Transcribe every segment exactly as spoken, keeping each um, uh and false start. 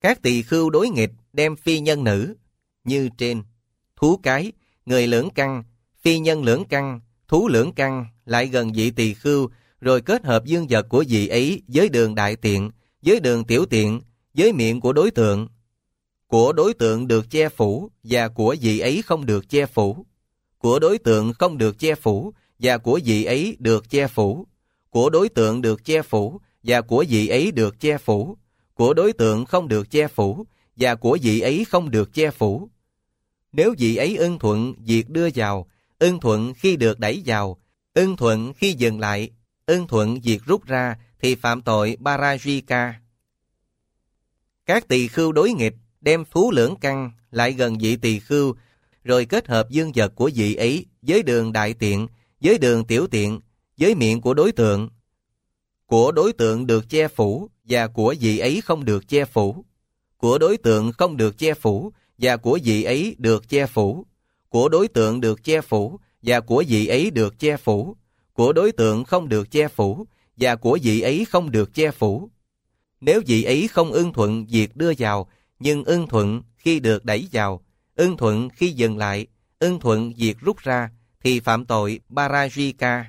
Các tỳ khưu đối nghịch đem phi nhân nữ như trên: thú cái, người lưỡng căn, phi nhân lưỡng căn, thú lưỡng căn lại gần vị tỳ khưu, rồi kết hợp dương vật của vị ấy với đường đại tiện, với đường tiểu tiện, với miệng của đối tượng. Của đối tượng được che phủ và của vị ấy không được che phủ. Của đối tượng không được che phủ và của vị ấy được che phủ. Của đối tượng được che phủ và của vị ấy được che phủ. Của đối tượng không được che phủ và của vị ấy không được che phủ. Nếu vị ấy ưng thuận việc đưa vào, ưng thuận khi được đẩy vào, ưng thuận khi dừng lại, ưng thuận việc rút ra, thì phạm tội Parajika. Các tỳ khưu đối nghịch đem thú lưỡng căn lại gần vị tỳ khưu, rồi kết hợp dương vật của vị ấy với đường đại tiện, với đường tiểu tiện, với miệng của đối tượng. Của đối tượng được che phủ và của vị ấy không được che phủ. Của đối tượng không được che phủ và của vị ấy được che phủ. Của đối tượng được che phủ và của vị ấy được che phủ. Của đối tượng không được che phủ và của vị ấy không được che phủ. Nếu vị ấy không ưng thuận việc đưa vào, nhưng ưng thuận khi được đẩy vào, ưng thuận khi dừng lại, ưng thuận việc rút ra, thì phạm tội Parajika.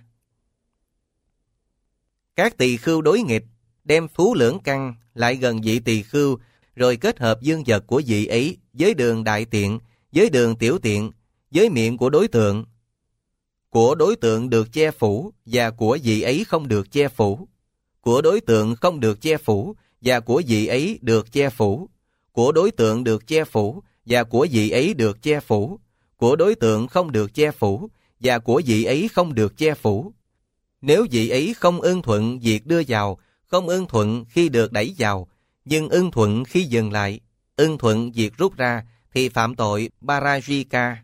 Các tỳ khưu đối nghịch đem thú lưỡng căn lại gần vị tỳ khưu, rồi kết hợp dương vật của vị ấy với đường đại tiện, với đường tiểu tiện, với miệng của đối tượng. Của đối tượng được che phủ và của vị ấy không được che phủ. Của đối tượng không được che phủ và của vị ấy được che phủ. Của đối tượng được che phủ và của vị ấy được che phủ. Của đối tượng không được che phủ và của vị ấy không được che phủ. Nếu vị ấy không ưng thuận việc đưa vào, không ưng thuận khi được đẩy vào, nhưng ưng thuận khi dừng lại, ưng thuận việc rút ra, thì phạm tội Parajika.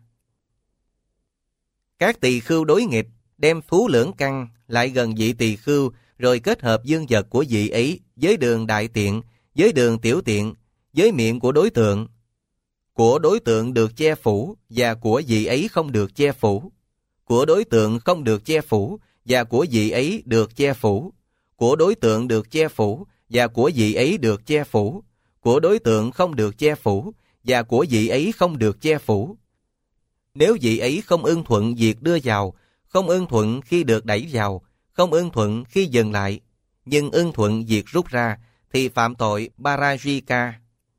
Các tỳ khưu đối nghịch đem thú lưỡng căn lại gần vị tỳ khưu, rồi kết hợp dương vật của vị ấy với đường đại tiện, với đường tiểu tiện, với miệng của đối tượng. Của đối tượng được che phủ và của vị ấy không được che phủ. Của đối tượng không được che phủ và của vị ấy được che phủ. Của đối tượng được che phủ và của vị ấy được che phủ. Của đối tượng không được che phủ và của vị ấy không được che phủ. Nếu vị ấy không ưng thuận việc đưa vào, không ưng thuận khi được đẩy vào, không ưng thuận khi dừng lại, nhưng ưng thuận việc rút ra, thì phạm tội Parajika.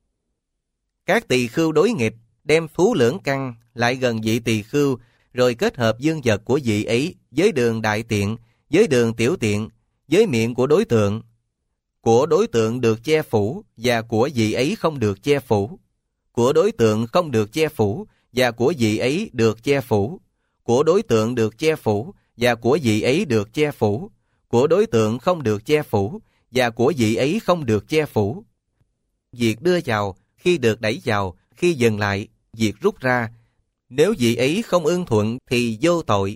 Các tỳ khưu đối nghịch đem thú lưỡng căn lại gần vị tỳ khưu, rồi kết hợp dương vật của vị ấy với đường đại tiện, với đường tiểu tiện, với miệng của đối tượng. Của đối tượng được che phủ và của vị ấy không được che phủ. Của đối tượng không được che phủ và của vị ấy được che phủ. Của đối tượng được che phủ và của vị ấy được che phủ. Của đối tượng không được che phủ và của vị ấy không được che phủ. Việc đưa vào, khi được đẩy vào, khi dừng lại, việc rút ra, nếu vị ấy không ưng thuận thì vô tội.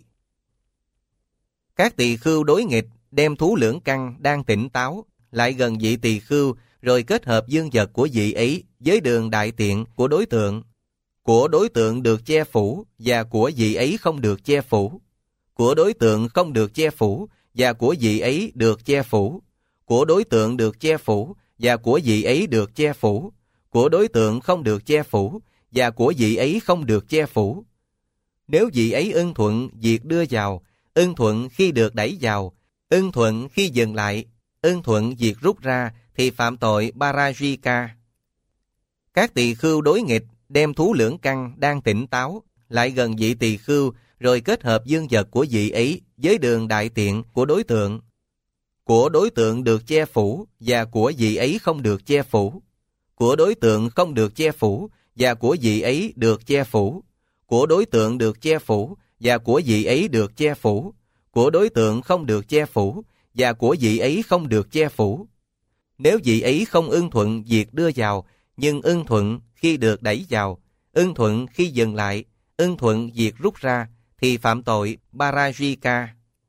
Các tỳ khưu đối nghịch đem thú lưỡng căn đang tỉnh táo lại gần vị tỳ khưu, rồi kết hợp dương vật của vị ấy với đường đại tiện của đối tượng. Của đối tượng được che phủ và của vị ấy không được che phủ. Của đối tượng không được che phủ và của vị ấy được che phủ. Của đối tượng được che phủ và của vị ấy được che phủ. Của đối tượng không được che phủ và của vị ấy không được che phủ. Nếu vị ấy ưng thuận việc đưa vào, ưng thuận khi được đẩy vào, ưng thuận khi dừng lại, ưng thuận việc rút ra, thì phạm tội Parajika. Các tỳ khưu đối nghịch đem thú lưỡng căn đang tỉnh táo lại gần vị tỳ khưu, rồi kết hợp dương vật của vị ấy với đường đại tiện của đối tượng. Của đối tượng được che phủ và của vị ấy không được che phủ. Của đối tượng không được che phủ và của vị ấy được che phủ. Của đối tượng được che phủ và của vị ấy được che phủ. Của đối tượng không được che phủ và của vị ấy không được che phủ. Nếu vị ấy không ưng thuận việc đưa vào, nhưng ưng thuận khi được đẩy vào, ưng thuận khi dừng lại, ưng thuận việc rút ra, thì phạm tội Parajika.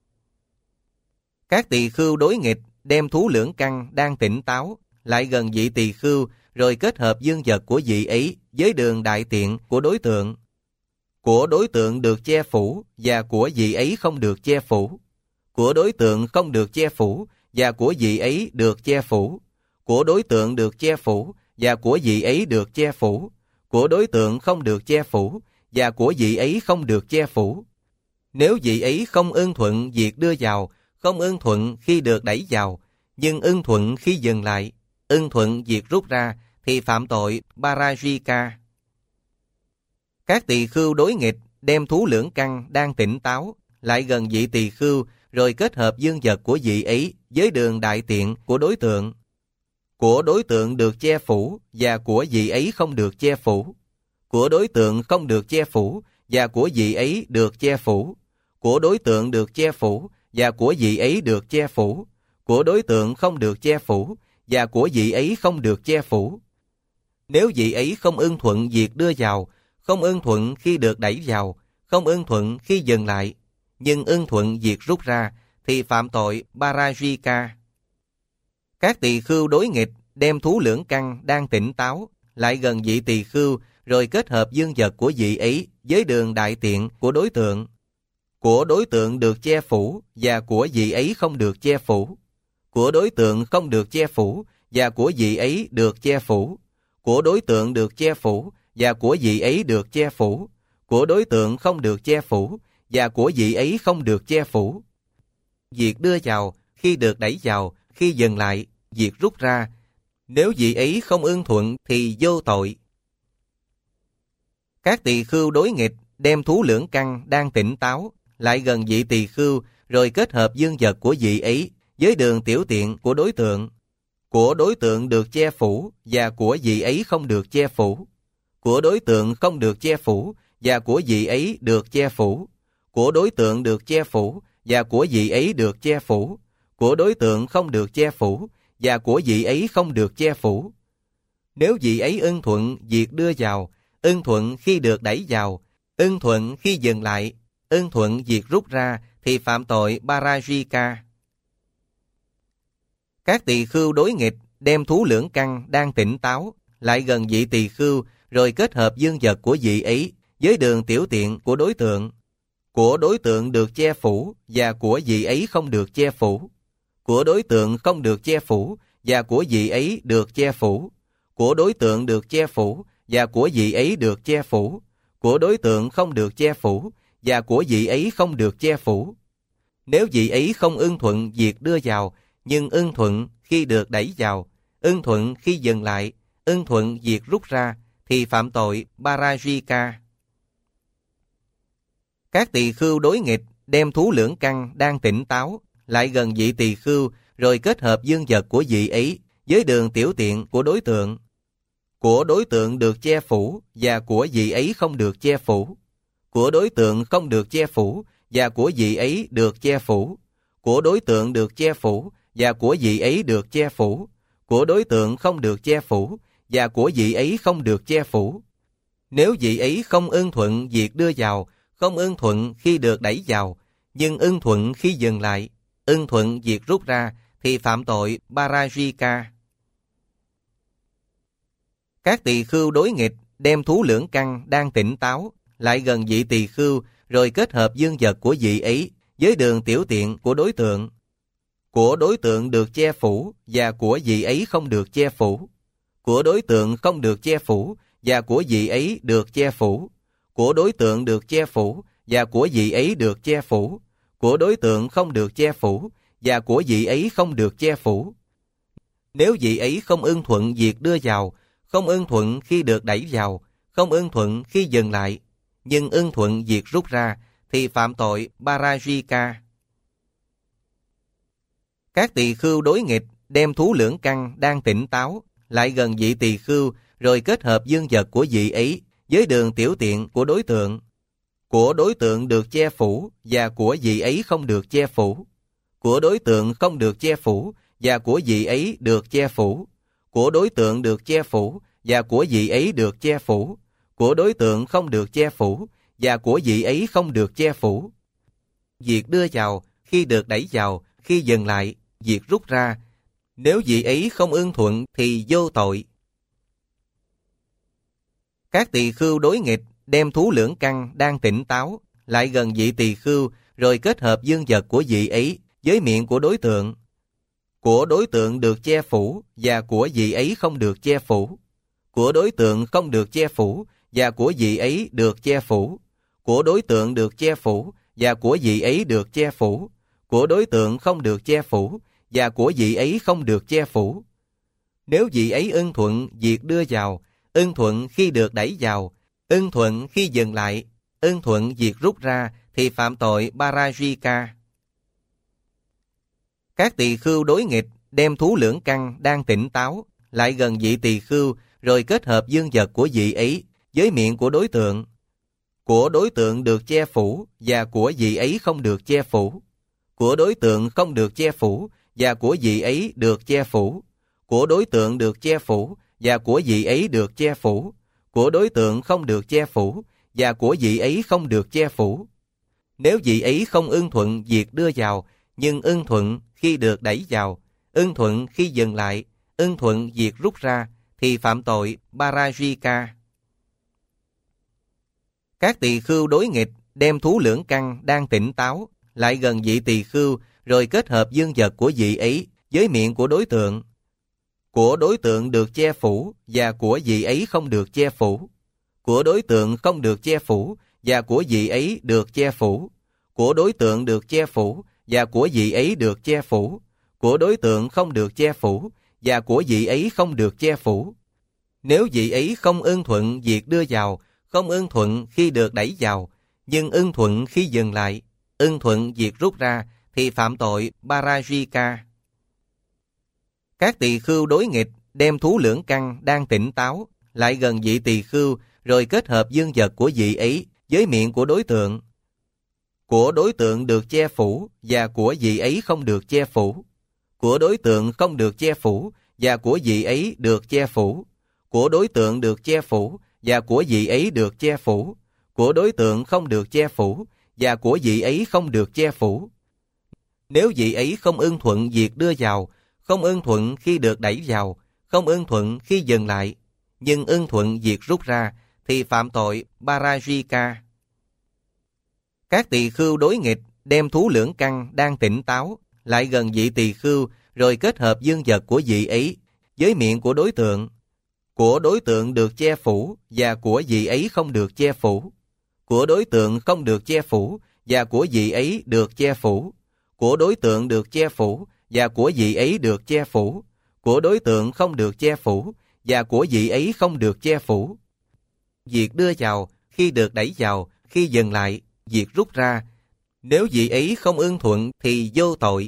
Các tỳ khưu đối nghịch đem thú lưỡng căn đang tỉnh táo lại gần vị tỳ khưu, rồi kết hợp dương vật của vị ấy với đường đại tiện của đối tượng. Của đối tượng được che phủ và của vị ấy không được che phủ. Của đối tượng không được che phủ và của vị ấy được che phủ. Của đối tượng được che phủ và của vị ấy được che phủ, của đối tượng không được che phủ và của vị ấy không được che phủ. Nếu vị ấy không ưng thuận việc đưa vào, không ưng thuận khi được đẩy vào, nhưng ưng thuận khi dừng lại, ưng thuận việc rút ra, thì phạm tội Parajika. Các tỳ khưu đối nghịch đem thú lưỡng căn đang tỉnh táo lại gần vị tỳ khưu, rồi kết hợp dương vật của vị ấy với đường đại tiện của đối tượng. Của đối tượng được che phủ và của vị ấy không được che phủ. Của đối tượng không được che phủ và của vị ấy được che phủ. Của đối tượng được che phủ và của vị ấy được che phủ. Của đối tượng không được che phủ và của vị ấy không được che phủ. Nếu vị ấy không ưng thuận việc đưa vào, không ưng thuận khi được đẩy vào, không ưng thuận khi dừng lại, nhưng ưng thuận việc rút ra, thì phạm tội Parajika. Các tỳ khưu đối nghịch đem thú lưỡng căn đang tỉnh táo lại gần vị tỳ khưu, rồi kết hợp dương vật của vị ấy với đường đại tiện của đối tượng. Của đối tượng được che phủ và của vị ấy không được che phủ. Của đối tượng không được che phủ và của vị ấy được che phủ. Của đối tượng được che phủ và của vị ấy được che phủ. Của đối tượng không được che phủ và của vị ấy không được che phủ. Việc đưa vào, khi được đẩy vào, khi dừng lại, việc rút ra, nếu vị ấy không ưng thuận thì vô tội. Các tỳ khưu đối nghịch đem thú lưỡng căn đang tỉnh táo lại gần vị tỳ khưu, rồi kết hợp dương vật của vị ấy với đường tiểu tiện của đối tượng. Của đối tượng được che phủ và của vị ấy không được che phủ. Của đối tượng không được che phủ và của vị ấy được che phủ. Của đối tượng được che phủ và của vị ấy được che phủ. Của đối tượng không được che phủ và của vị ấy không được che phủ. Nếu vị ấy ưng thuận việc đưa vào, ưng thuận khi được đẩy vào, ưng thuận khi dừng lại, ưng thuận việc rút ra, thì phạm tội Parajika. Các tỳ khưu đối nghịch đem thú lưỡng căn đang tỉnh táo lại gần vị tỳ khưu, rồi kết hợp dương vật của vị ấy với đường tiểu tiện của đối tượng. Của đối tượng được che phủ và của vị ấy không được che phủ. Của đối tượng không được che phủ và của vị ấy được che phủ. Của đối tượng được che phủ và của vị ấy được che phủ. Của đối tượng không được che phủ và của vị ấy không được che phủ. Nếu vị ấy không ưng thuận việc đưa vào, nhưng ưng thuận khi được đẩy vào, ưng thuận khi dừng lại, ưng thuận việc rút ra, thì phạm tội Parajika. Các tỳ khưu đối nghịch đem thú lưỡng căn đang tỉnh táo lại gần vị tỳ khưu, rồi kết hợp dương vật của vị ấy với đường tiểu tiện của đối tượng. Của đối tượng được che phủ và của vị ấy không được che phủ. Của đối tượng không được che phủ và của vị ấy được che phủ. Của đối tượng được che phủ và của vị ấy được che phủ. Của đối tượng không được che phủ và của vị ấy không được che phủ. Nếu vị ấy không ưng thuận việc đưa vào, không ưng thuận khi được đẩy vào, nhưng ưng thuận khi dừng lại, ưng thuận việc rút ra, thì phạm tội Parajika. Các tỳ khưu đối nghịch đem thú lưỡng căn đang tỉnh táo lại gần vị tỳ khưu, rồi kết hợp dương vật của vị ấy với đường tiểu tiện của đối tượng. Của đối tượng được che phủ và của vị ấy không được che phủ. Của đối tượng không được che phủ và của vị ấy được che phủ. Của đối tượng được che phủ và của vị ấy được che phủ. Của đối tượng không được che phủ và của vị ấy không được che phủ. Nếu vị ấy không ưng thuận việc đưa vào, không ưng thuận khi được đẩy vào, không ưng thuận khi dừng lại, nhưng ưng thuận việc rút ra, thì phạm tội Parajika. Các tỳ khưu đối nghịch đem thú lưỡng căn đang tỉnh táo lại gần vị tỳ khưu, rồi kết hợp dương vật của vị ấy với đường tiểu tiện của đối tượng. Của đối tượng được che phủ và của vị ấy không được che phủ. Của đối tượng không được che phủ và của vị ấy được che phủ. Của đối tượng được che phủ và của vị ấy được che phủ. Của đối tượng không được che phủ và của vị ấy không được che phủ. Việc đưa vào, khi được đẩy vào, khi dừng lại, việc rút ra, nếu vị ấy không ưng thuận thì vô tội. Các tỳ khưu đối nghịch đem thú lưỡng căn đang tỉnh táo lại gần vị tỳ khưu, rồi kết hợp dương vật của vị ấy với miệng của đối tượng. Của đối tượng được che phủ và của vị ấy không được che phủ. của đối tượng không được che phủ và của vị ấy được che phủ, của đối tượng được che phủ và của vị ấy được che phủ, của đối tượng không được che phủ và của vị ấy không được che phủ. Nếu vị ấy ưng thuận việc đưa vào, ưng thuận khi được đẩy vào, ưng thuận khi dừng lại, ưng thuận việc rút ra thì phạm tội Parajika. Các tỳ khưu đối nghịch đem thú lưỡng căn đang tỉnh táo lại gần vị tỳ khưu rồi kết hợp dương vật của vị ấy với miệng của đối tượng. Của đối tượng được che phủ và của vị ấy không được che phủ. Của đối tượng không được che phủ và của vị ấy được che phủ. Của đối tượng được che phủ và của vị ấy được che phủ. Của đối tượng không được che phủ và của vị ấy không được che phủ. Nếu vị ấy không ưng thuận việc đưa vào, nhưng ưng thuận khi được đẩy vào, ưng thuận khi dừng lại, ưng thuận việc rút ra, thì phạm tội Parajika. Các tỳ khưu đối nghịch đem thú lưỡng căn đang tỉnh táo lại gần vị tỳ khưu rồi kết hợp dương vật của vị ấy với miệng của đối tượng. Của đối tượng được che phủ và của vị ấy không được che phủ. Của đối tượng không được che phủ và của vị ấy được che phủ. Của đối tượng được che phủ và của vị ấy được che phủ. Của đối tượng không được che phủ và của vị ấy không được che phủ. Nếu vị ấy không ưng thuận việc đưa vào, không ưng thuận khi được đẩy vào, nhưng ưng thuận khi dừng lại, ưng thuận việc rút ra, thì phạm tội Parajika. Các tỳ khưu đối nghịch đem thú lưỡng căn đang tỉnh táo lại gần vị tỳ khưu rồi kết hợp dương vật của vị ấy với miệng của đối tượng. Của đối tượng được che phủ và của vị ấy không được che phủ. Của đối tượng không được che phủ và của vị ấy được che phủ. Của đối tượng được che phủ và của vị ấy được che phủ. Của đối tượng không được che phủ và của vị ấy không được che phủ. Nếu vị ấy không ưng thuận việc đưa vào, không ưng thuận khi được đẩy vào, không ưng thuận khi dừng lại, nhưng ưng thuận việc rút ra, thì phạm tội Parajika. Các tỳ khưu đối nghịch đem thú lưỡng căn đang tỉnh táo lại gần vị tỳ khưu rồi kết hợp dương vật của vị ấy với miệng của đối tượng. Của đối tượng được che phủ và của vị ấy không được che phủ. Của đối tượng không được che phủ và của vị ấy được che phủ. Của đối tượng được che phủ và của vị ấy được che phủ. Của đối tượng không được che phủ và của vị ấy không được che phủ. Việc đưa vào, khi được đẩy vào, khi dừng lại, việc rút ra, nếu vị ấy không ưng thuận thì vô tội.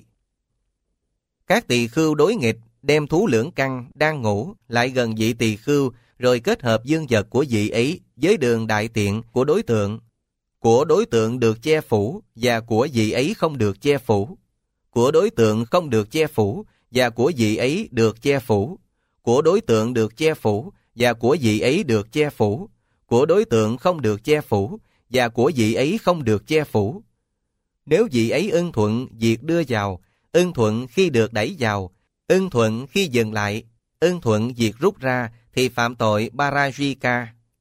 Các tỳ khưu đối nghịch đem thú lưỡng căn đang ngủ lại gần vị tỳ khưu rồi kết hợp dương vật của vị ấy với đường đại tiện của đối tượng. Của đối tượng được che phủ và của vị ấy không được che phủ. Của đối tượng không được che phủ và của vị ấy được che phủ. Của đối tượng được che phủ và của vị ấy được che phủ. Của đối tượng không được che phủ và của vị ấy không được che phủ. Nếu vị ấy ưng thuận việc đưa vào, ưng thuận khi được đẩy vào, ưng thuận khi dừng lại, ưng thuận việc rút ra, thì phạm tội Parajika.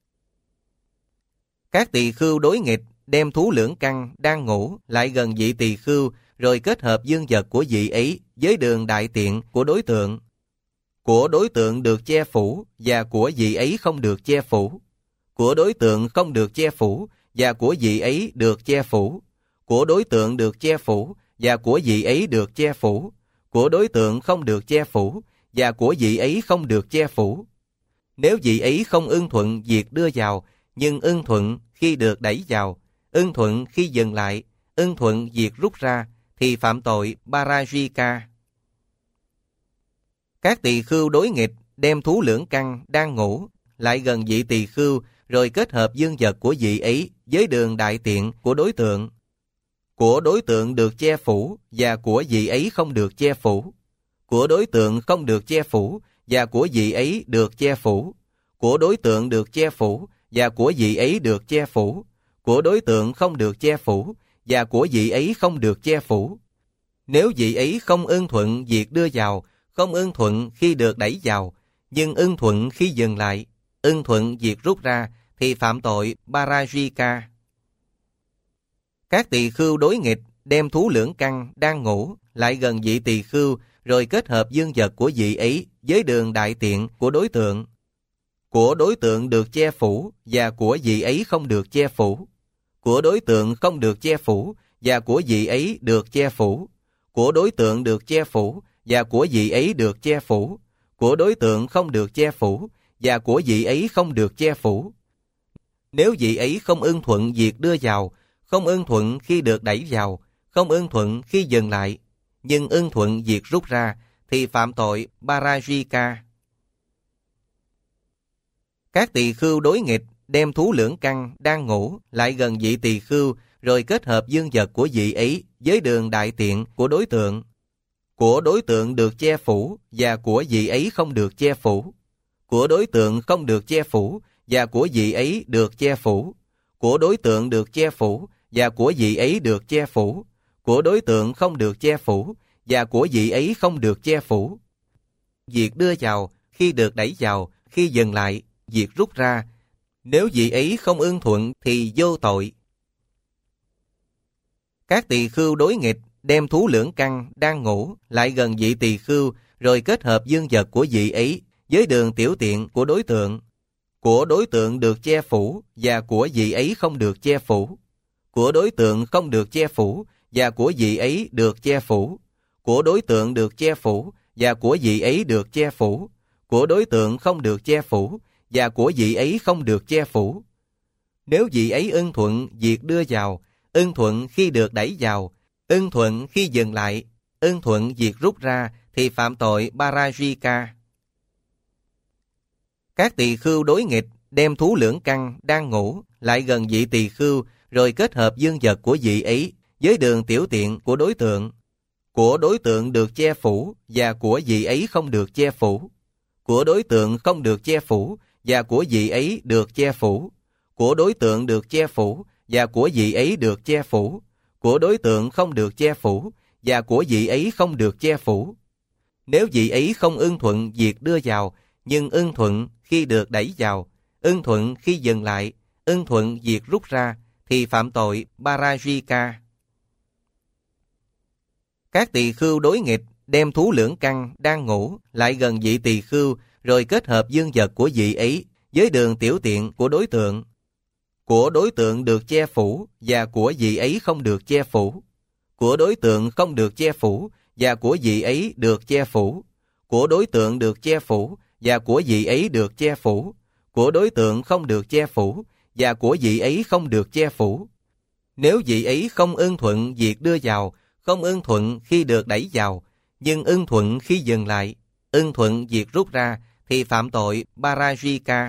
Các tỳ khưu đối nghịch đem thú lưỡng căn đang ngủ lại gần vị tỳ khưu rồi kết hợp dương vật của vị ấy với đường đại tiện của đối tượng. Của đối tượng được che phủ và của vị ấy không được che phủ. Của đối tượng không được che phủ và của vị ấy được che phủ. Của đối tượng được che phủ và của vị ấy được che phủ. Của đối tượng không được che phủ và của vị ấy không được che phủ. Nếu vị ấy không ưng thuận việc đưa vào, nhưng ưng thuận khi được đẩy vào, ưng thuận khi dừng lại, ưng thuận việc rút ra, thì phạm tội Parajika. Các tỳ khưu đối nghịch đem thú lưỡng căn đang ngủ lại gần vị tỳ khưu rồi kết hợp dương vật của vị ấy với đường đại tiện của đối tượng. Của đối tượng được che phủ và của vị ấy không được che phủ. Của đối tượng không được che phủ và của vị ấy được che phủ. Của đối tượng được che phủ và của vị ấy được che phủ. Của đối tượng không được che phủ và của vị ấy không được che phủ. Nếu vị ấy không ưng thuận việc đưa vào, không ưng thuận khi được đẩy vào, nhưng ưng thuận khi dừng lại, ưng thuận việc rút ra, thì phạm tội Parajika. Các tỳ khưu đối nghịch đem thú lưỡng căn đang ngủ lại gần vị tỳ khưu rồi kết hợp dương vật của vị ấy với đường đại tiện của đối tượng. của đối tượng được che phủ và của vị ấy không được che phủ, của đối tượng không được che phủ và của vị ấy được che phủ, của đối tượng được che phủ và của vị ấy được che phủ, của đối tượng không được che phủ và của vị ấy không được che phủ. Nếu vị ấy không ưng thuận việc đưa vào, không ưng thuận khi được đẩy vào, không ưng thuận khi dừng lại, nhưng ưng thuận việc rút ra, thì phạm tội Parajika. Các tỳ khưu đối nghịch đem thú lưỡng căn đang ngủ lại gần vị tỳ khưu rồi kết hợp dương vật của vị ấy với đường đại tiện của đối tượng. Của đối tượng được che phủ và của vị ấy không được che phủ. Của đối tượng không được che phủ và của vị ấy được che phủ. Của đối tượng được che phủ và của vị ấy được che phủ. Của đối tượng không được che phủ và của vị ấy không được che phủ. Việc đưa vào, khi được đẩy vào, khi dừng lại, việc rút ra, nếu vị ấy không ưng thuận thì vô tội. Các tỳ khưu đối nghịch đem thú lưỡng căn đang ngủ lại gần vị tỳ khưu rồi kết hợp dương vật của vị ấy với đường tiểu tiện của đối tượng. Của đối tượng được che phủ và của vị ấy không được che phủ. Của đối tượng không được che phủ và của vị ấy được che phủ. Của đối tượng được che phủ và của vị ấy được che phủ. Của đối tượng không được che phủ và của vị ấy không được che phủ. Nếu vị ấy ưng thuận việc đưa vào, ưng thuận khi được đẩy vào, ưng thuận khi dừng lại, ưng thuận việc rút ra, thì phạm tội Parajika. Các tỳ khưu đối nghịch đem thú lưỡng căn đang ngủ lại gần vị tỳ khưu rồi kết hợp dương vật của vị ấy với đường tiểu tiện của đối tượng. Của đối tượng được che phủ và của vị ấy không được che phủ. Của đối tượng không được che phủ và của vị ấy được che phủ. Của đối tượng được che phủ và của vị ấy được che phủ. Của đối tượng không được che phủ và của vị ấy không được che phủ. Nếu vị ấy không ưng thuận việc đưa vào, nhưng ưng thuận khi được đẩy vào, ưng thuận khi dừng lại, ưng thuận việc rút ra, thì phạm tội Parajika. Các tỳ khưu đối nghịch đem thú lưỡng căn đang ngủ lại gần vị tỳ khưu rồi kết hợp dương vật của vị ấy với đường tiểu tiện của đối tượng. Của đối tượng được che phủ và của vị ấy không được che phủ. Của đối tượng không được che phủ và của vị ấy được che phủ. Của đối tượng được che phủ và của vị ấy được che phủ. Của đối tượng không được che phủ và của vị ấy không được che phủ. Nếu vị ấy không ưng thuận việc đưa vào, không ưng thuận khi được đẩy vào, nhưng ưng thuận khi dừng lại, ưng thuận việc rút ra, thì phạm tội Parajika.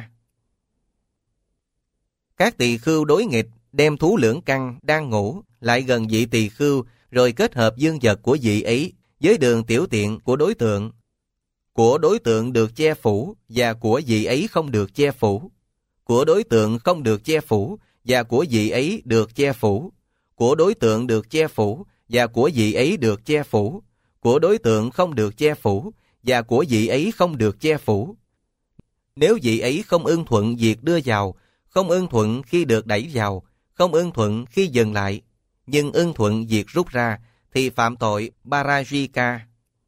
Các tỳ khưu đối nghịch đem thú lưỡng căn đang ngủ lại gần vị tỳ khưu rồi kết hợp dương vật của vị ấy với đường tiểu tiện của đối tượng. Của đối tượng được che phủ và của vị ấy không được che phủ. Của đối tượng không được che phủ và của vị ấy được che phủ. Của đối tượng được che phủ và của vị ấy được che phủ. Của đối tượng không được che phủ và của vị ấy không được che phủ. Nếu vị ấy không ưng thuận việc đưa vào, không ưng thuận khi được đẩy vào, không ưng thuận khi dừng lại, nhưng ưng thuận việc rút ra, thì phạm tội Parajika.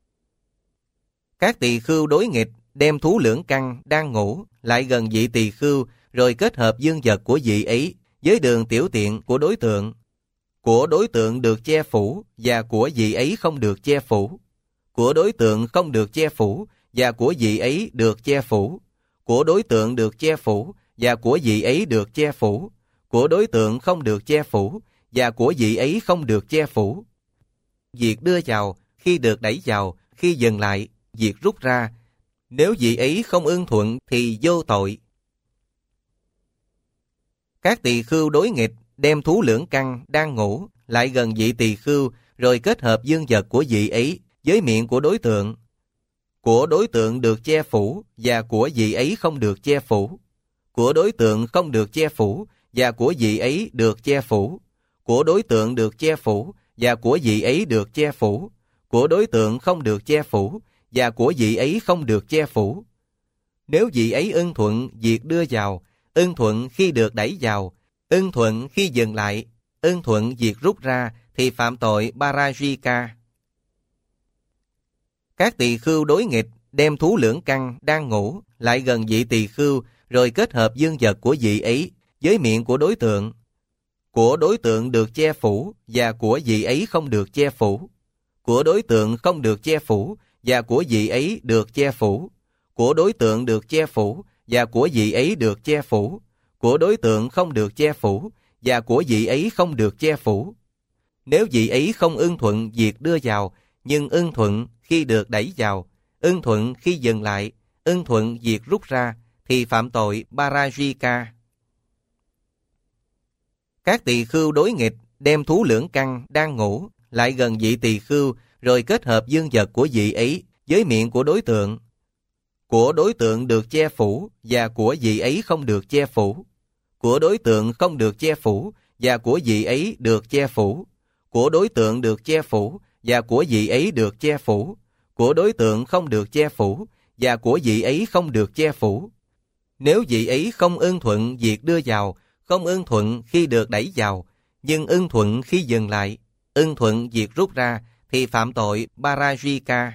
Các tỳ khưu đối nghịch đem thú lưỡng căn đang ngủ lại gần vị tỳ khưu rồi kết hợp dương vật của vị ấy với đường tiểu tiện của đối tượng. Của đối tượng được che phủ và của vị ấy không được che phủ. Của đối tượng không được che phủ và của vị ấy được che phủ. Của đối tượng được che phủ và của vị ấy được che phủ. Của đối tượng không được che phủ và của vị ấy không được che phủ. Việc đưa vào, khi được đẩy vào, khi dừng lại, việc rút ra, nếu vị ấy không ưng thuận thì vô tội. Các tỳ khưu đối nghịch đem thú lưỡng căn đang ngủ lại gần vị tỳ khưu rồi kết hợp dương vật của vị ấy với miệng của đối tượng. Của đối tượng được che phủ và của vị ấy không được che phủ. Của đối tượng không được che phủ và của vị ấy được che phủ. Của đối tượng được che phủ và của vị ấy được che phủ. Của đối tượng không được che phủ và của vị ấy không được che phủ. Nếu vị ấy ưng thuận việc đưa vào, ưng thuận khi được đẩy vào, ưng thuận khi dừng lại, ưng thuận việc rút ra, thì phạm tội Parajika. Các tỳ khưu đối nghịch đem thú lưỡng căn đang ngủ lại gần vị tỳ khưu rồi kết hợp dương vật của vị ấy với miệng của đối tượng. Của đối tượng được che phủ và của vị ấy không được che phủ. Của đối tượng không được che phủ và của vị ấy được che phủ. Của đối tượng được che phủ và của vị ấy được che phủ. Của đối tượng không được che phủ và của vị ấy không được che phủ. Nếu vị ấy không ưng thuận việc đưa vào, nhưng ưng thuận khi được đẩy vào, ưng thuận khi dừng lại, ưng thuận việc rút ra, thì phạm tội Parajika. Các tỳ khưu đối nghịch đem thú lưỡng căn đang ngủ lại gần vị tỳ khưu, rồi kết hợp dương vật của vị ấy với miệng của đối tượng. Của đối tượng được che phủ và của vị ấy không được che phủ. Của đối tượng không được che phủ và của vị ấy được che phủ. Của đối tượng được che phủ và của vị ấy được che phủ. Của đối tượng không được che phủ và của vị ấy không được che phủ. Nếu vị ấy không ưng thuận việc đưa vào, không ưng thuận khi được đẩy vào, nhưng ưng thuận khi dừng lại, ưng thuận việc rút ra, thì phạm tội Parajika.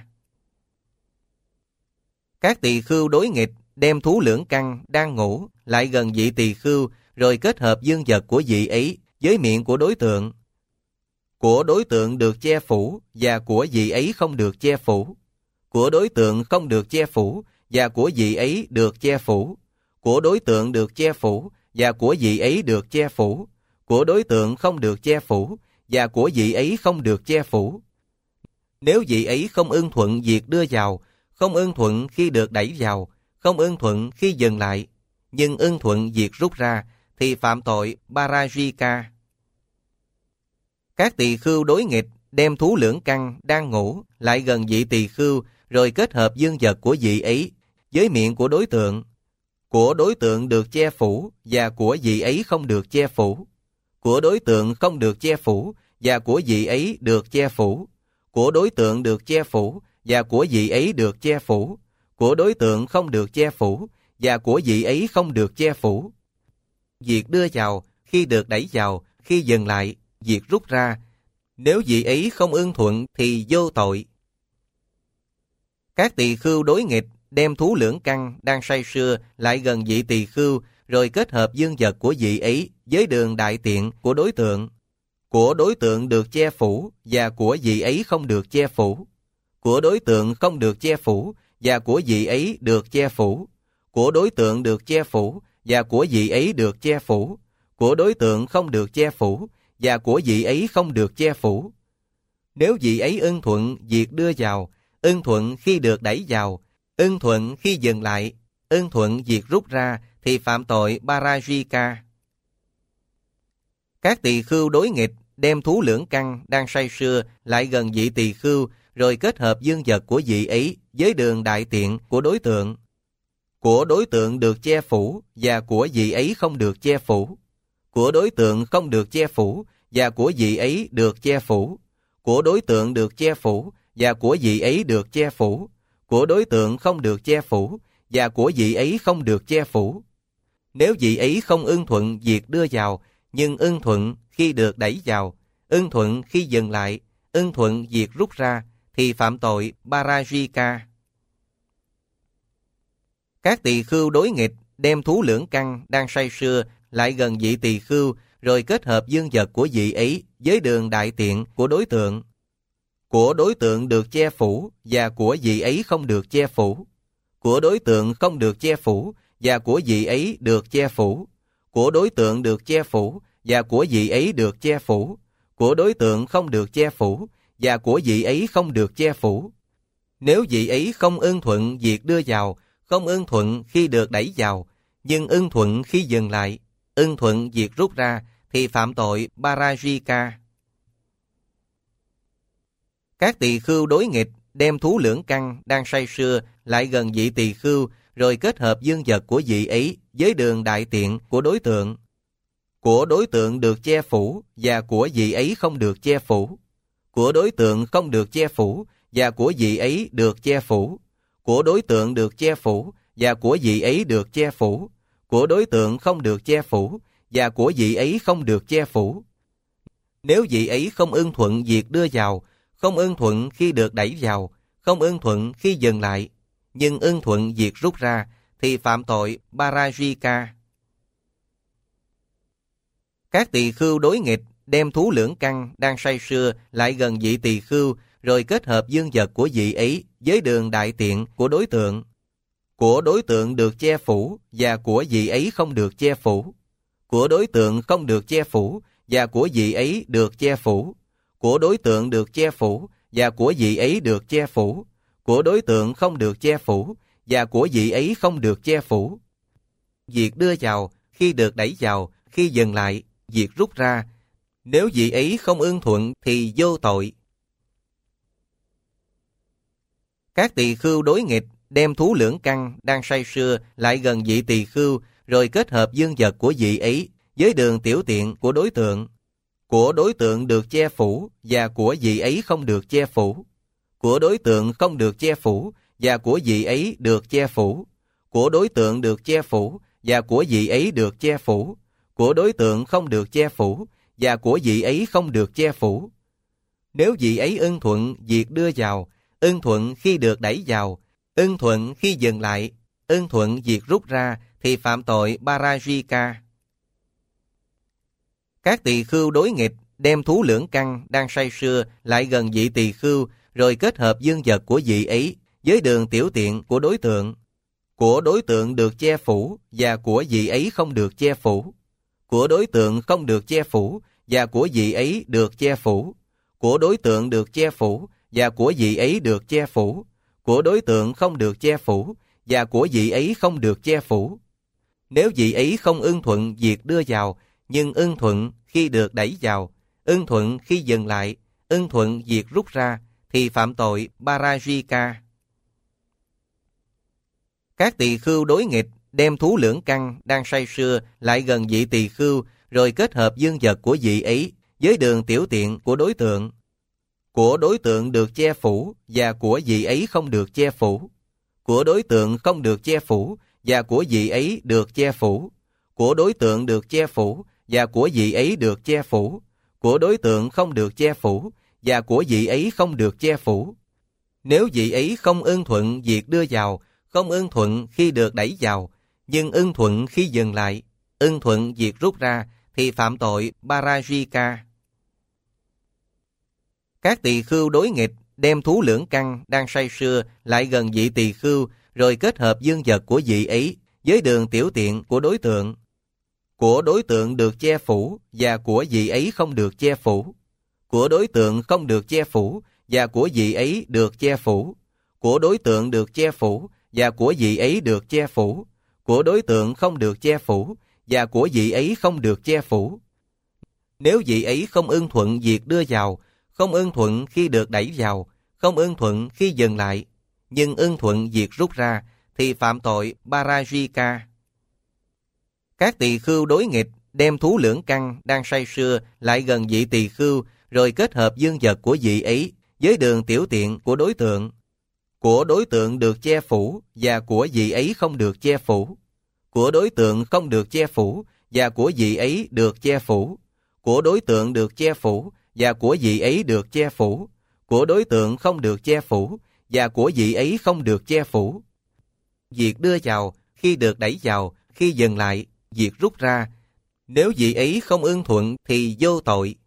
Các tỳ khưu đối nghịch đem thú lưỡng căn đang ngủ lại gần vị tỳ khưu, rồi kết hợp dương vật của vị ấy với miệng của đối tượng. Của đối tượng được che phủ và của vị ấy không được che phủ. Của đối tượng không được che phủ và của vị ấy được che phủ. Của đối tượng được che phủ và của vị ấy được che phủ. Của đối tượng không được che phủ và của vị ấy không được che phủ. Nếu vị ấy không ưng thuận việc đưa vào, không ưng thuận khi được đẩy vào, không ưng thuận khi dừng lại, nhưng ưng thuận việc rút ra, thì phạm tội Parajika. Các tỳ khưu đối nghịch đem thú lưỡng căn đang ngủ lại gần vị tỳ khưu, rồi kết hợp dương vật của vị ấy với miệng của đối tượng. Của đối tượng được che phủ và của vị ấy không được che phủ. Của đối tượng không được che phủ và của vị ấy được che phủ. Của đối tượng được che phủ và của vị ấy được che phủ. Của đối tượng không được che phủ và của vị ấy không được che phủ. Việc đưa vào, khi được đẩy vào, khi dừng lại, việc rút ra, nếu vị ấy không ưng thuận thì vô tội. Các tỳ khưu đối nghịch đem thú lưỡng căn đang say sưa lại gần vị tỳ khưu, rồi kết hợp dương vật của vị ấy với đường đại tiện của đối tượng. Của đối tượng được che phủ và của vị ấy không được che phủ. Của đối tượng không được che phủ và của vị ấy được che phủ. Của đối tượng được che phủ và của vị ấy được che phủ. Của đối tượng không được che phủ và của vị ấy không được che phủ. Nếu vị ấy ưng thuận việc đưa vào, ưng thuận khi được đẩy vào, ưng thuận khi dừng lại, ưng thuận việc rút ra, thì phạm tội Parajika. Các tỳ khưu đối nghịch đem thú lưỡng căn đang say sưa lại gần vị tỳ khưu, rồi kết hợp dương vật của vị ấy với đường đại tiện của đối tượng. Của đối tượng được che phủ và của vị ấy không được che phủ. Của đối tượng không được che phủ và của vị ấy được che phủ. Của đối tượng được che phủ và của vị ấy được che phủ. Của đối tượng không được che phủ và của vị ấy không được che phủ. Nếu vị ấy không ưng thuận việc đưa vào, nhưng ưng thuận khi được đẩy vào, ưng thuận khi dừng lại, ưng thuận việc rút ra, thì phạm tội Parajika. Các tỳ khưu đối nghịch đem thú lưỡng căn đang say sưa lại gần vị tỳ khưu, rồi kết hợp dương vật của vị ấy với đường đại tiện của đối tượng. Của đối tượng được che phủ và của vị ấy không được che phủ. Của đối tượng không được che phủ và của vị ấy được che phủ. Của đối tượng được che phủ và của vị ấy được che phủ. Của đối tượng không được che phủ và của vị ấy không được che phủ. Nếu vị ấy không ưng thuận việc đưa vào, không ưng thuận khi được đẩy vào, nhưng ưng thuận khi dừng lại, ưng thuận việc rút ra, thì phạm tội Parajika. Các tỳ khưu đối nghịch đem thú lưỡng căn đang say sưa lại gần vị tỳ khưu, rồi kết hợp dương vật của vị ấy với đường đại tiện của đối tượng. Của đối tượng được che phủ và của vị ấy không được che phủ. Của đối tượng không được che phủ và của vị ấy được che phủ. Của đối tượng được che phủ và của vị ấy được che phủ. Của đối tượng không được che phủ và của vị ấy không được che phủ. Nếu vị ấy không ưng thuận việc đưa vào, không ưng thuận khi được đẩy vào, không ưng thuận khi dừng lại, nhưng ưng thuận việc rút ra, thì phạm tội Parajika. Các tỳ khưu đối nghịch đem thú lưỡng căn đang say sưa lại gần vị tỳ khưu rồi kết hợp dương vật của vị ấy với đường đại tiện của đối tượng. Của đối tượng được che phủ và của vị ấy không được che phủ. Của đối tượng không được che phủ và của vị ấy được che phủ. Của đối tượng được che phủ và của vị ấy được che phủ. Của đối tượng không được che phủ và của vị ấy không được che phủ. Việc đưa vào, khi được đẩy vào, khi dừng lại, việc rút ra. Nếu vị ấy không ưng thuận thì vô tội. Các tỳ khưu đối nghịch đem thú lưỡng căn đang say sưa lại gần vị tỳ khưu rồi kết hợp dương vật của vị ấy với đường tiểu tiện của đối tượng. Của đối tượng được che phủ và của vị ấy không được che phủ. Của đối tượng không được che phủ và của vị ấy được che phủ. Của đối tượng được che phủ và của vị ấy được che phủ. Của đối tượng không được che phủ và của vị ấy không được che phủ. Nếu vị ấy ưng thuận việc đưa vào, ưng thuận khi được đẩy vào, ưng thuận khi dừng lại, ưng thuận việc rút ra thì phạm tội Parajika. Các tỳ khưu đối nghịch đem thú lưỡng căn đang say sưa lại gần vị tỳ khưu rồi kết hợp dương vật của vị ấy với đường tiểu tiện của đối tượng. Của đối tượng được che phủ và của vị ấy không được che phủ. Của đối tượng không được che phủ và của vị ấy được che phủ. Của đối tượng được che phủ và của vị ấy được che phủ. Của đối tượng không được che phủ và của vị ấy không được che phủ. Nếu vị ấy không ưng thuận việc đưa vào, nhưng ưng thuận khi được đẩy vào, ưng thuận khi dừng lại, ưng thuận việc rút ra, thì phạm tội Parajika. Các tỳ khưu đối nghịch đem thú lưỡng căn đang say sưa lại gần vị tỳ khưu rồi kết hợp dương vật của vị ấy với đường tiểu tiện của đối tượng. Của đối tượng được che phủ và của vị ấy không được che phủ. Của đối tượng không được che phủ và của vị ấy được che phủ. Của đối tượng được che phủ và của vị ấy được che phủ. Của đối tượng không được che phủ và của vị ấy không được che phủ. Nếu vị ấy không ưng thuận việc đưa vào, không ưng thuận khi được đẩy vào, nhưng ưng thuận khi dừng lại, ưng thuận việc rút ra, thì phạm tội Parajika. Các tỳ khưu đối nghịch đem thú lưỡng căn đang say sưa lại gần vị tỳ khưu rồi kết hợp dương vật của vị ấy với đường tiểu tiện của đối tượng. Của đối tượng được che phủ và của vị ấy không được che phủ. Của đối tượng không được che phủ và của vị ấy được che phủ. Của đối tượng được che phủ và của vị ấy được che phủ. Của đối tượng không được che phủ và của vị ấy không được che phủ. Nếu vị ấy không ưng thuận việc đưa vào, không ưng thuận khi được đẩy vào, không ưng thuận khi dừng lại, nhưng ưng thuận việc rút ra, thì phạm tội Parajika. Các tỳ khưu đối nghịch đem thú lưỡng căn đang say sưa lại gần vị tỳ khưu rồi kết hợp dương vật của vị ấy với đường tiểu tiện của đối tượng. Của đối tượng được che phủ và của vị ấy không được che phủ. Của đối tượng không được che phủ và của vị ấy được che phủ. Của đối tượng được che phủ và của vị ấy được che phủ. Của đối tượng không được che phủ và của vị ấy không được che phủ. Việc đưa vào, khi được đẩy vào, khi dừng lại, việc rút ra. Nếu vị ấy không ưng thuận thì vô tội.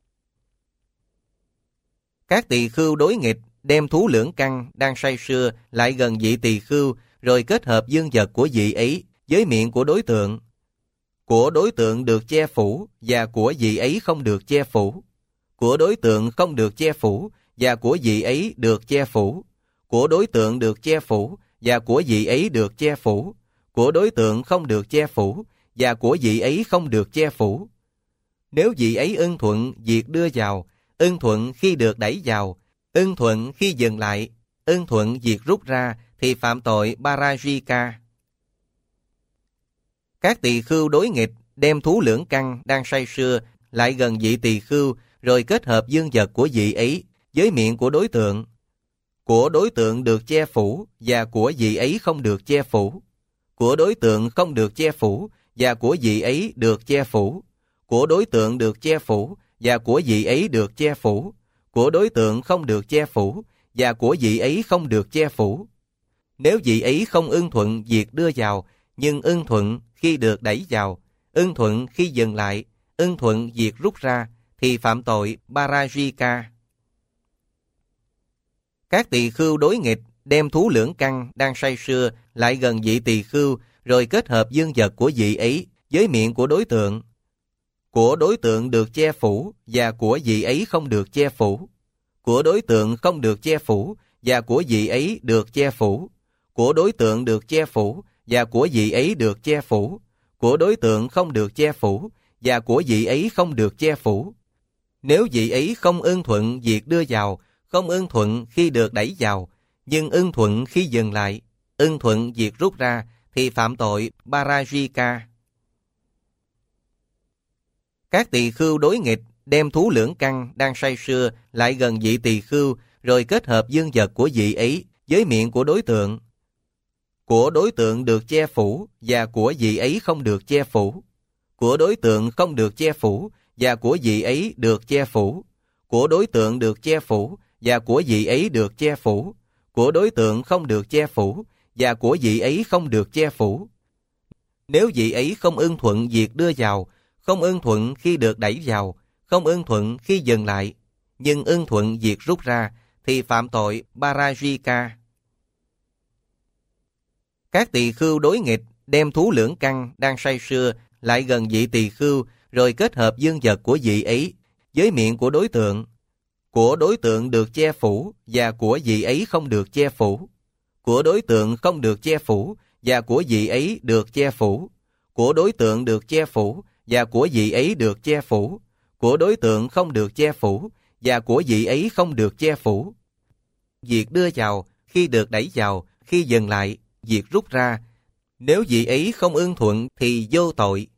Các tỳ khưu đối nghịch đem thú lưỡng căn đang say sưa lại gần vị tỳ khưu rồi kết hợp dương vật của vị ấy với miệng của đối tượng. Của đối tượng được che phủ và của vị ấy không được che phủ. Của đối tượng không được che phủ và của vị ấy được che phủ. Của đối tượng được che phủ và của vị ấy được che phủ. Của đối tượng không được che phủ và của vị ấy không được che phủ. Nếu vị ấy ưng thuận việc đưa vào, ưng thuận khi được đẩy vào, ưng thuận khi dừng lại, ưng thuận việc rút ra, thì phạm tội Parajika. Các tỳ khưu đối nghịch đem thú lưỡng căn đang say sưa lại gần vị tỳ khưu rồi kết hợp dương vật của vị ấy với miệng của đối tượng. Của đối tượng được che phủ và của vị ấy không được che phủ. Của đối tượng không được che phủ và của vị ấy được che phủ. Của đối tượng được che phủ và của vị ấy được che phủ. Của đối tượng không được che phủ và của vị ấy không được che phủ. Nếu vị ấy không ưng thuận việc đưa vào, nhưng ưng thuận khi được đẩy vào, ưng thuận khi dừng lại, ưng thuận việc rút ra, thì phạm tội Parajika. Các tỳ khưu đối nghịch đem thú lưỡng căn đang say sưa lại gần vị tỳ khưu, rồi kết hợp dương vật của vị ấy với miệng của đối tượng. Của đối tượng được che phủ và của vị ấy không được che phủ. Của đối tượng không được che phủ và của vị ấy được che phủ. Của đối tượng được che phủ và của vị ấy được che phủ. Của đối tượng không được che phủ và của vị ấy không được che phủ. Nếu vị ấy không ưng thuận việc đưa vào, không ưng thuận khi được đẩy vào, nhưng ưng thuận khi dừng lại, ưng thuận việc rút ra, thì phạm tội Parajika. Các tỳ khưu đối nghịch đem thú lưỡng căn đang say sưa lại gần vị tỳ khưu, rồi kết hợp dương vật của vị ấy với miệng của đối tượng. Của đối tượng được che phủ và của vị ấy không được che phủ. Của đối tượng không được che phủ và của vị ấy được che phủ. Của đối tượng được che phủ và của vị ấy được che phủ. Của đối tượng không được che phủ và của vị ấy không được che phủ. Nếu vị ấy không ưng thuận việc đưa vào, không ưng thuận khi được đẩy vào, không ưng thuận khi dừng lại, nhưng ưng thuận việc rút ra, thì phạm tội Parajika. Các tỳ khưu đối nghịch đem thú lưỡng căn đang say sưa lại gần vị tỳ khưu, rồi kết hợp dương vật của vị ấy với miệng của đối tượng. Của đối tượng được che phủ và của vị ấy không được che phủ. Của đối tượng không được che phủ và của vị ấy được che phủ. Của đối tượng được che phủ và của vị ấy được che phủ. Của đối tượng không được che phủ và của vị ấy không được che phủ. Việc đưa vào, khi được đẩy vào, khi dừng lại, việc rút ra, nếu vị ấy không ưng thuận thì vô tội.